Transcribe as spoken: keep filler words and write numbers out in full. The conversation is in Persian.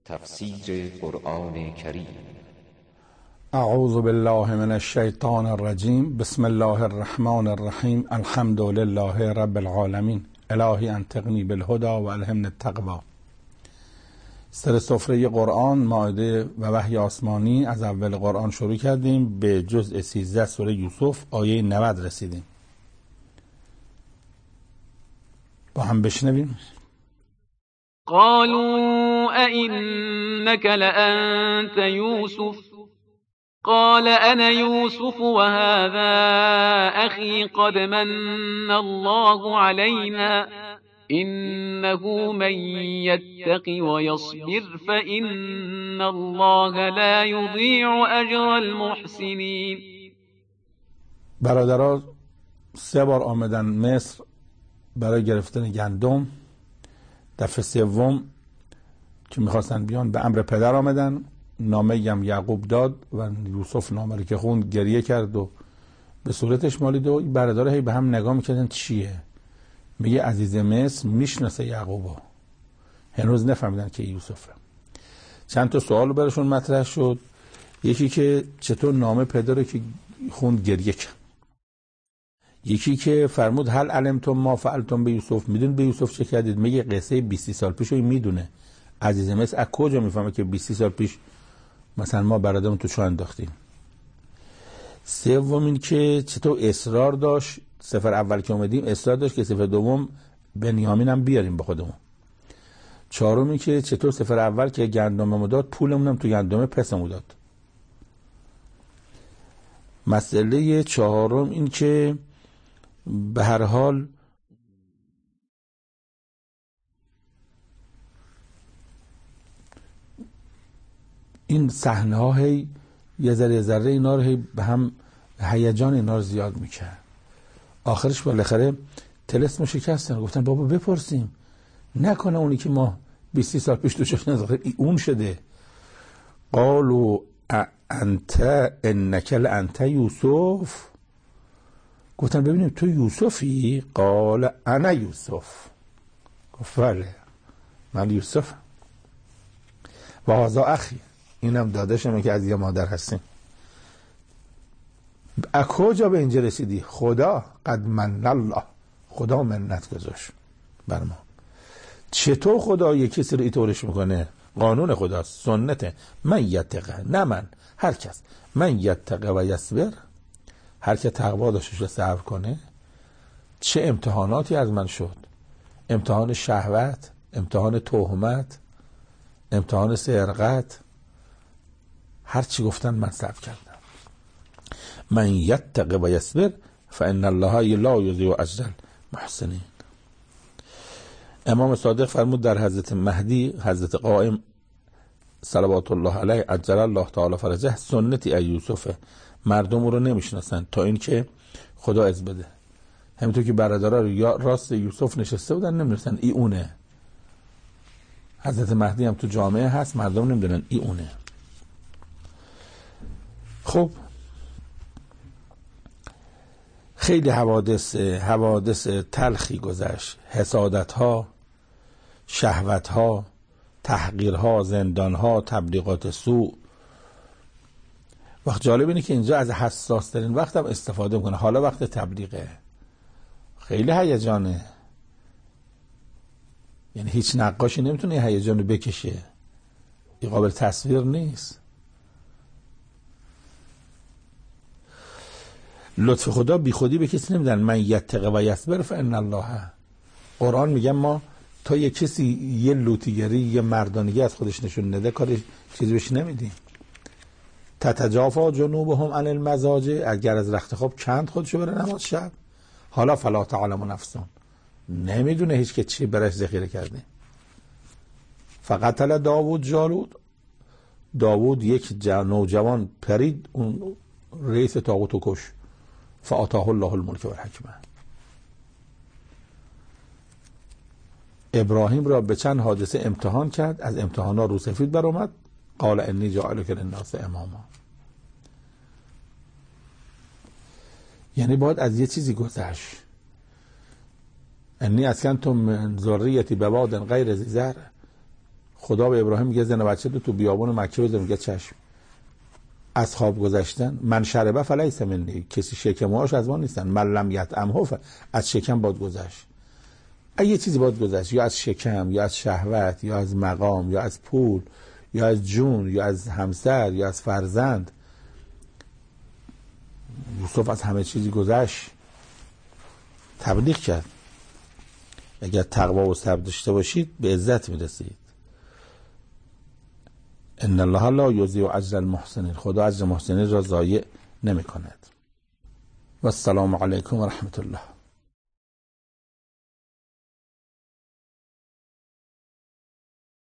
تفسیر قرآن کریم. اعوذ بالله من الشیطان الرجیم. بسم الله الرحمن الرحیم. الحمد لله رب العالمین. الهی انطقنی بالهدى و الهمنی التقوی. سر سفره قرآن، مائده و وحی آسمانی. از اول قرآن شروع کردیم، به جزء سیزده سوره یوسف آیه نود رسیدیم. با هم بشنویم. قالوا أئنك لأنت يوسف قال أنا يوسف وهذا أخي قد من الله علينا إنه من يتق ويصبر فإن الله لا يضيع أجر المحسنين. برادرها سه بار آمدن مصر برای گرفتن گندم. دفعه سوم که میخواستن بیان به امر پدر آمدن. نامه هم یعقوب داد و یوسف نامه رو که خوند گریه کرد و به صورتش مالید و برادر هی به هم نگاه میکردن چیه. میگه عزیز مصر میشناسه یعقوبو، هنوز نفهمیدن که یوسفه. چند تا سوال براشون مطرح شد. یکی که چطور نامه پدر رو که خوند گریه کرد. یکی که فرمود هل علمتم ما فعلتم به یوسف، میدون به یوسف چه کردید؟ میگه قصه بیست سال پیش رو میدونه. عزیز مصر از کجا میفهمه که بیست سال پیش مثلا ما برادرمون تو چاه انداختیم؟ سوم این که چطور اصرار داشت سفر اول که اومدیم اصرار داشت که سفر دوم بنیامین هم بیاریم با خودمون. چهارم این که چطور سفر اول که گندممون داد پولمون هم تو گندم پسمون داد. مسئله چهارم این که به هر حال این صحنه ها هی یه ذره ذره اینا رو هی به هم هیجان اینا رو زیاد میکرد. آخرش بالاخره طلسم شکستن، گفتن بابا بپرسیم نکنه اونی که ما بیست سال پیش تو چشم نزاخه اون شده. قالوا انت انک لانت یوسف، گفتن ببینیم تو یوسفی؟ قال انا یوسف، گفت بله من یوسف و هذا اخی، اینم داداشمه که از یه مادر هستیم. از کجا به اینجا رسیدی؟ خدا قد من الله، خدا منت گذاشت بر ما. چطور خدا یک کسی رو ایطورش میکنه؟ قانون خداست، سنته. من یتقه، نه من، هر کس. من یتقه و یصبر، هر که تقوا داشتش رو صبر کنه. چه امتحاناتی از من شد، امتحان شهوت، امتحان تهمت، امتحان سرقت، هر چی گفتن من صبر کردم. من یتقه و یصبر فان الله لا یضیع اجر المحسنین. امام صادق فرمود در حضرت مهدی، حضرت قائم صلوات الله علیه عجل الله تعالی فرجه، سنتی ای یوسفه، مردم رو نمیشناسن تا این که خدا از بده. همینطور که برادرها رو یا راست یوسف نشسته بودن نمیدونستن ای اونه. حضرت مهدی هم تو جامعه هست، مردم نمیدونن ای اونه. خب خیلی حوادث حوادث تلخی گذشت. حسادت ها، شهوت ها، تحقیر ها، زندان ها، تبلیغات سوء. وقت جالب اینه که اینجا از حساس ترین وقت هم استفاده میکنه. حالا وقت تبلیغه، خیلی هیجانه. یعنی هیچ نقاشی نمیتونه این هیجان رو بکشه، این قابل تصویر نیست. لطف خدا بی خودی به کسی نمیدن. من یتقه و یصبر فان الله. قرآن میگه ما تا یه کسی یه لوتیگری یه مردانگی از خودش نشون نده کارش چیزی بهش نمیدیم. تتجافا جنوبهم عن المضاجع، اگر از رخت خواب کند خودشو بره نماز شب. حالا فلا تعلم نفسون، نمیدونه هیچ که چی برش ذخیره کرده. فقتل داوود جالوت، داوود یک نوجوان پرید اون رئیس طاغوتو کش. فآتاه الله الملک و الحکمه. ابراهیم را به چند حادثه امتحان کرد، از امتحانا رو سفید بر اومد. قال انی جاعلک للناس اماما. یعنی باید از یه چیزی گذشت. انی اسکنتم من ذریتی بواد غیر ذی زرع، خدا به ابراهیم میگه زن بچه تو تو بیابون مکه بذار، میگه چشم. از خواب گذشتن، من شربه فلیس منی، کسی شکمهاش از ما نیستن، من لم یطعمه ف... از شکم باد گذشت. یه چیزی باد گذشت، یا از شکم، یا از شهوت، یا از مقام، یا از پول، یا از جون، یا از همسر، یا از فرزند. یوسف از همه چیزی گذشت، تبلیغ کرد. اگر تقوا و صبر داشته باشید به عزت میرسید. ان الله لا یضیع اجر المحسنین، خدا اجر محسنین را ضایع نمی کند. و السلام علیکم و رحمت الله.